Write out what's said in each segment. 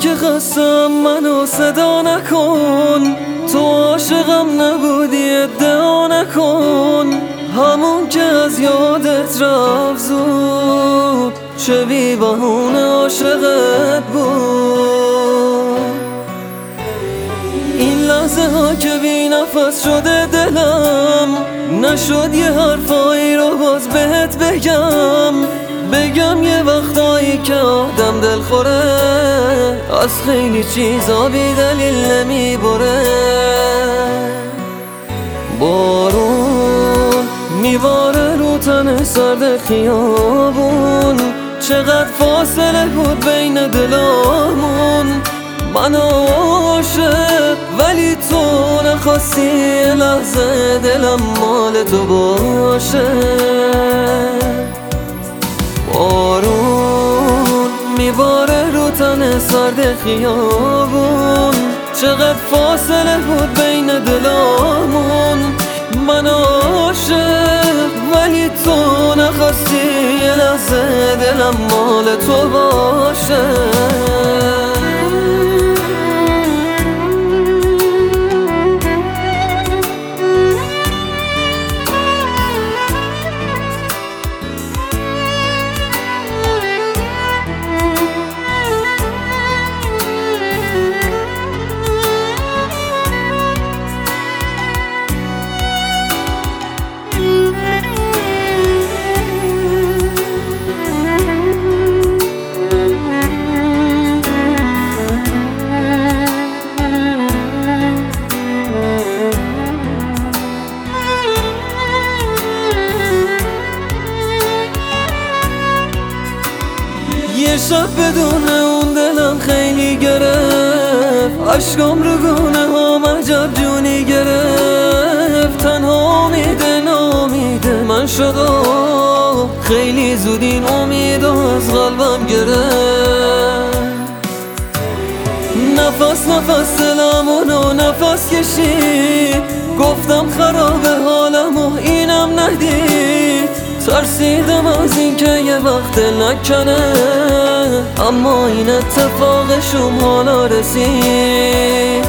که خستم منو صدا نکن، تو عاشقم نبودی ادعا نکن. همون که از یادت رفت زود، چه بی بهونه عاشقت بود. این لحظه ها که بی نفس شده دلم، نشد یه حرفایی رو باز بهت بگم یه وقتایی که آدم دل خوره، از خیلی چیزا بی دلیل نمیبره. بارون میباره رو تن سرد خیابون، چقدر فاصله بود بین دلامون. من عاشق ولی تو نخواستی یه لحظه دلم مال تو باشه. بارون میباره رو تن سرد خیابون، چقدر فاصله بود بین دلامون. من عاشق ولی تو نخواستی یه لحظه دلم مال تو باشه. یه شب بدون اون دلم خیلی گرفت، عشقم رو گونه ها عجب جونی گرفت. تنها امیده نامیده من شد و خیلی زود این امید از قلبم گرفت. نفس نفس دلمونو نفس کشید، گفتم خرابه حالم و اینم ندید. ترسیدم از این که یه وقت نکنه، اما این اتفاقشون حالا رسید.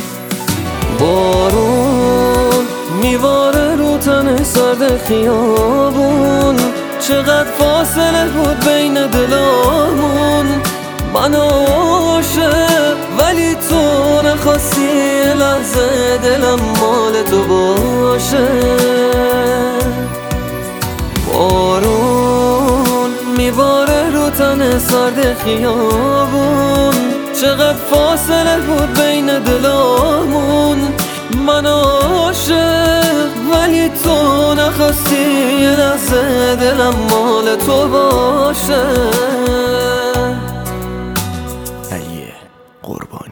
بارون میباره رو تن سرد خیابون، چقدر فاصله بود بین دلامون. من عاشق ولی تو نخواستی یه لحظه دلم مال تو باشه. بارون میباره رو تن سرد خیابون، چقدر فاصله بود بین دلامون. من عاشق ولی تو نخواستی یه لحظه دلم مال تو باشه. علی قربانی.